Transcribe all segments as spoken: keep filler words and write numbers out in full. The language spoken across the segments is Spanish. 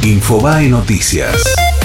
Infobae Noticias.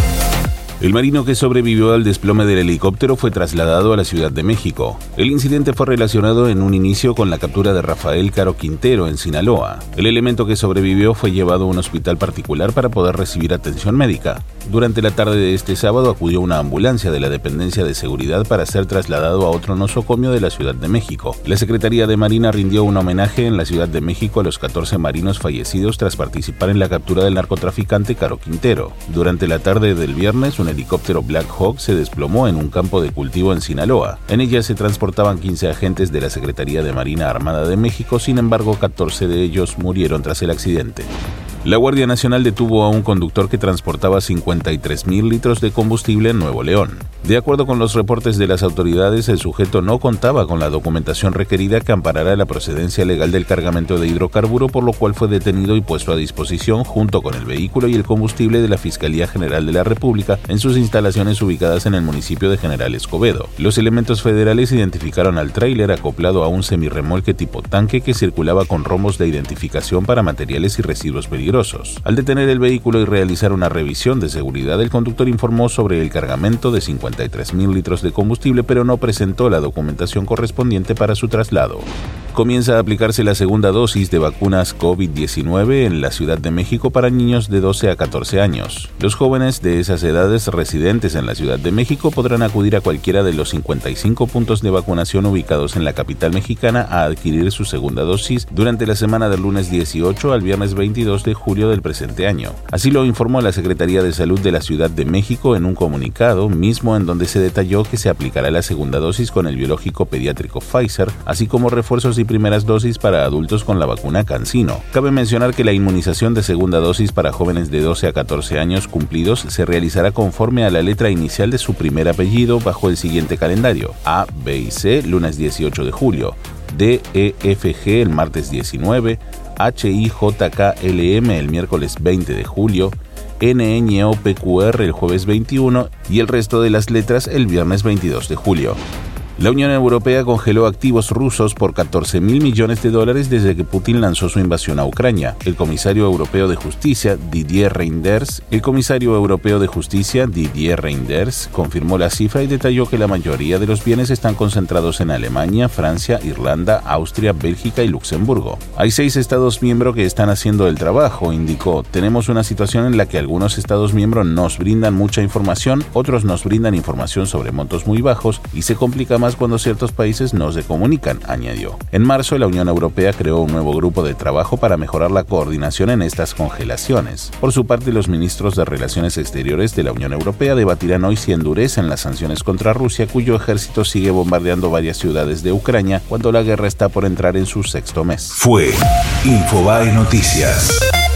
El marino que sobrevivió al desplome del helicóptero fue trasladado a la Ciudad de México. El incidente fue relacionado en un inicio con la captura de Rafael Caro Quintero en Sinaloa. El elemento que sobrevivió fue llevado a un hospital particular para poder recibir atención médica. Durante la tarde de este sábado acudió una ambulancia de la Dependencia de Seguridad para ser trasladado a otro nosocomio de la Ciudad de México. La Secretaría de Marina rindió un homenaje en la Ciudad de México a los catorce marinos fallecidos tras participar en la captura del narcotraficante Caro Quintero. Durante la tarde del viernes, un helicóptero Black Hawk se desplomó en un campo de cultivo en Sinaloa. En ella se transportaban quince agentes de la Secretaría de Marina Armada de México, sin embargo, catorce de ellos murieron tras el accidente. La Guardia Nacional detuvo a un conductor que transportaba cincuenta y tres mil litros de combustible en Nuevo León. De acuerdo con los reportes de las autoridades, el sujeto no contaba con la documentación requerida que amparara la procedencia legal del cargamento de hidrocarburo, por lo cual fue detenido y puesto a disposición junto con el vehículo y el combustible de la Fiscalía General de la República en sus instalaciones ubicadas en el municipio de General Escobedo. Los elementos federales identificaron al tráiler acoplado a un semirremolque tipo tanque que circulaba con rombos de identificación para materiales y residuos peligrosos. Al detener el vehículo y realizar una revisión de seguridad, el conductor informó sobre el cargamento de cincuenta y tres mil litros de combustible, pero no presentó la documentación correspondiente para su traslado. Comienza a aplicarse la segunda dosis de vacunas COVID diecinueve en la Ciudad de México para niños de doce a catorce años. Los jóvenes de esas edades residentes en la Ciudad de México podrán acudir a cualquiera de los cincuenta y cinco puntos de vacunación ubicados en la capital mexicana a adquirir su segunda dosis durante la semana del lunes dieciocho al viernes veintidós de julio del presente año. Así lo informó la Secretaría de Salud de la Ciudad de México en un comunicado, mismo en donde se detalló que se aplicará la segunda dosis con el biológico pediátrico Pfizer, así como refuerzos y primeras dosis para adultos con la vacuna CanSino. Cabe mencionar que la inmunización de segunda dosis para jóvenes de doce a catorce años cumplidos se realizará conforme a la letra inicial de su primer apellido bajo el siguiente calendario: A, B y C, lunes dieciocho de julio, D, E, F, G, el martes diecinueve, H, I, J, K, L, M, el miércoles veinte de julio, N, Ñ, O, P, Q, R, el jueves veintiuno y el resto de las letras el viernes veintidós de julio. La Unión Europea congeló activos rusos por catorce mil millones de dólares desde que Putin lanzó su invasión a Ucrania. El comisario europeo de justicia, Didier Reynders, el comisario europeo de justicia, Didier Reynders, confirmó la cifra y detalló que la mayoría de los bienes están concentrados en Alemania, Francia, Irlanda, Austria, Bélgica y Luxemburgo. Hay seis estados miembros que están haciendo el trabajo, indicó. Tenemos una situación en la que algunos estados miembros nos brindan mucha información, otros nos brindan información sobre montos muy bajos y se complica más cuando ciertos países no se comunican, añadió. En marzo, la Unión Europea creó un nuevo grupo de trabajo para mejorar la coordinación en estas congelaciones. Por su parte, los ministros de Relaciones Exteriores de la Unión Europea debatirán hoy si endurecen las sanciones contra Rusia, cuyo ejército sigue bombardeando varias ciudades de Ucrania cuando la guerra está por entrar en su sexto mes. Fue Infobae Noticias.